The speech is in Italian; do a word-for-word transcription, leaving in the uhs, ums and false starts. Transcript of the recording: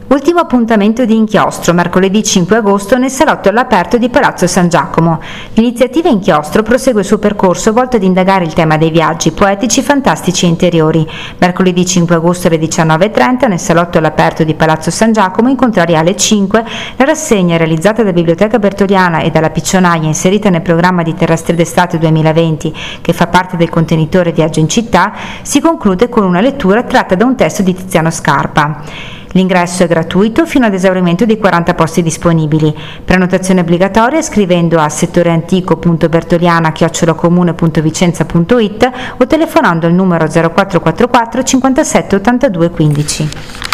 Ultimo appuntamento di inchiostro, mercoledì cinque agosto nel salotto all'aperto di Palazzo San Giacomo. L'iniziativa Inchiostro prosegue il suo percorso volto ad indagare il tema dei viaggi poetici, fantastici e interiori. Mercoledì cinque agosto alle diciannove e trenta nel salotto all'aperto di Palazzo San Giacomo incontrerà alle cinque la rassegna realizzata dalla Biblioteca Bertoliana e dalla Piccionaia inserita nel programma di Terrestri d'estate duemilaventi che fa parte del contenitore Viaggio in città, si conclude con una lettura tratta da un testo di Tiziano Scarpa. L'ingresso è gratuito fino ad esaurimento dei quaranta posti disponibili. Prenotazione obbligatoria scrivendo a settoreantico punto bertoliana chiocciola comune punto vicenza punto it o telefonando al numero zero quattro quattro quattro cinquantasette ottantadue quindici.